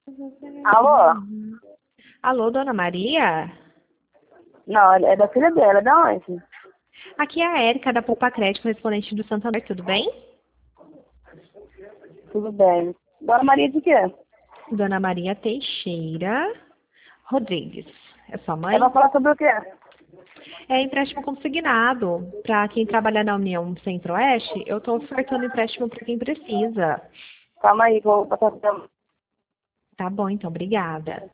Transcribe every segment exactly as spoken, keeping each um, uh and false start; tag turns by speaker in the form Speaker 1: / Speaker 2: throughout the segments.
Speaker 1: Alô?
Speaker 2: Alô, dona Maria?
Speaker 1: Não, é da filha dela, da onde?
Speaker 2: Aqui é a Érica da Poupa Crédito, correspondente do Santander, tudo bem?
Speaker 1: Tudo bem. Dona Maria de quê?
Speaker 2: Dona Maria Teixeira Rodrigues. É sua
Speaker 1: É
Speaker 2: mãe?
Speaker 1: pra falar sobre o quê?
Speaker 2: É empréstimo consignado. Para quem trabalha na União Centro-Oeste, eu estou ofertando empréstimo para quem precisa.
Speaker 1: Calma aí, que eu vou passar pra...
Speaker 2: Tá bom, então, obrigada.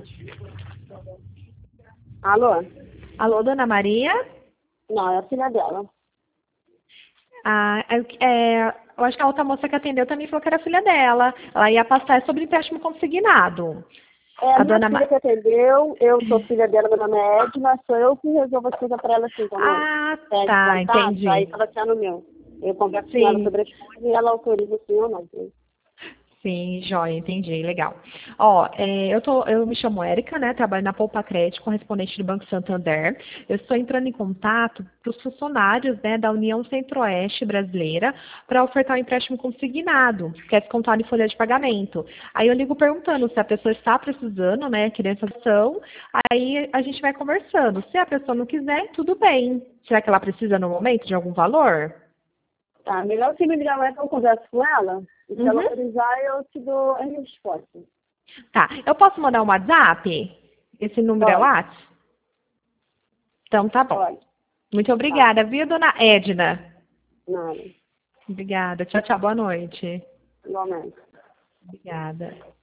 Speaker 1: Alô?
Speaker 2: Alô, dona Maria?
Speaker 1: Não, é a filha dela.
Speaker 2: Ah, é, é, eu acho que a outra moça que atendeu também falou que era filha dela. Ela ia passar sobre empréstimo consignado.
Speaker 1: É a
Speaker 2: A
Speaker 1: minha
Speaker 2: dona
Speaker 1: filha
Speaker 2: Ma...
Speaker 1: que atendeu, eu sou filha dela, meu nome é Edna, sou eu que resolvo as coisas pra ela assim, quando
Speaker 2: Ah,
Speaker 1: pede
Speaker 2: tá,
Speaker 1: contato, aí
Speaker 2: entendi.
Speaker 1: tava sendo meu. Eu converso com ela
Speaker 2: Sim.
Speaker 1: sobre as coisas e ela autoriza sim ou não.
Speaker 2: Sim, joia, entendi, legal. Ó, é, eu, tô, eu me chamo Érica, né, trabalho na Poupa Crédito, correspondente do Banco Santander. Eu estou entrando em contato para os funcionários, né, da União Centro-Oeste Brasileira para ofertar um empréstimo consignado, que é descontado em folha de pagamento. Aí eu ligo perguntando se a pessoa está precisando, né, querendo essa ação, aí a gente vai conversando. Se a pessoa não quiser, tudo bem. Será que ela precisa no momento de algum valor?
Speaker 1: Tá, melhor você me ligar mais que eu converso com ela, e se ela
Speaker 2: Uhum.
Speaker 1: autorizar, eu te dou a resposta.
Speaker 2: Tá. Eu posso mandar um WhatsApp? Esse número é
Speaker 1: Pode,
Speaker 2: WhatsApp? Então tá bom.
Speaker 1: pode.
Speaker 2: Muito
Speaker 1: Tá,
Speaker 2: obrigada, viu, dona Edna?
Speaker 1: nada.
Speaker 2: Obrigada. Tchau, tchau. Boa noite.
Speaker 1: Igualmente.
Speaker 2: Obrigada.